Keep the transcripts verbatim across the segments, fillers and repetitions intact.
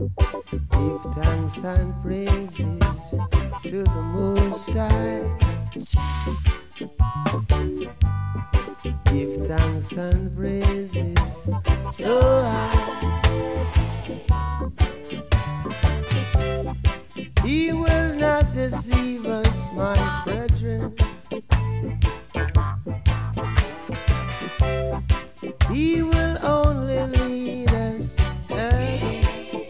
Give thanks and praises to the Most High. Give thanks and praises so high. He will not deceive us, my brethren. He will only lead us. eh?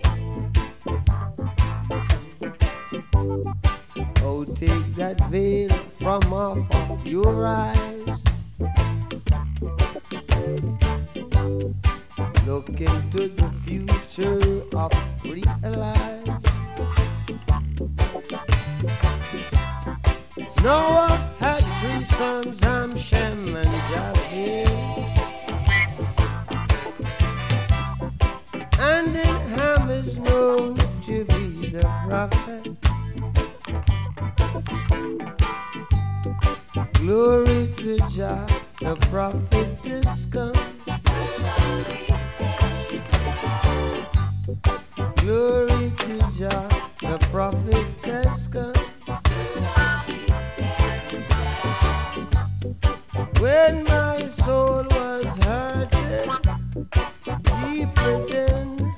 Oh, take that veil from off of your eyes. Look into the future of real life. Noah had three sons, Ham, Shem, and Japheth. And then Ham is known to be the prophet. Glory to Jah, the prophet is come. Glory to Jah, the prophet has come. When my soul was hurted deep within,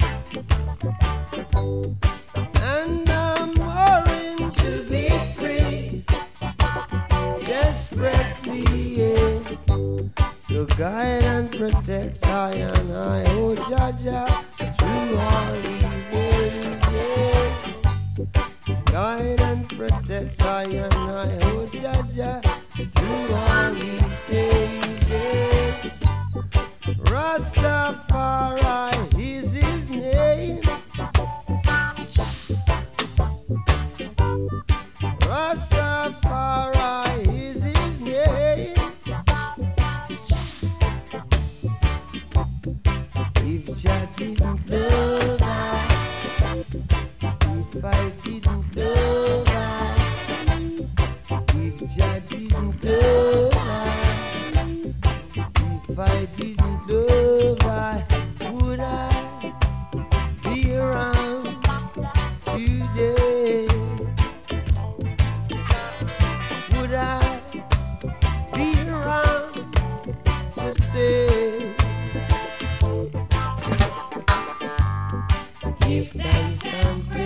and I'm warring to be free, desperately, yeah. So guide and protect I and I, oh Jah, through all these ages. Guide and protect I and I, oh Jah, through all these stages. Rastafari is his name. Rastafari is his name. If Jah didn't love I, if I didn't love I, if Jah didn't love I, if I didn't love I, would I be around today? Would I be around to say, give thanks and praise?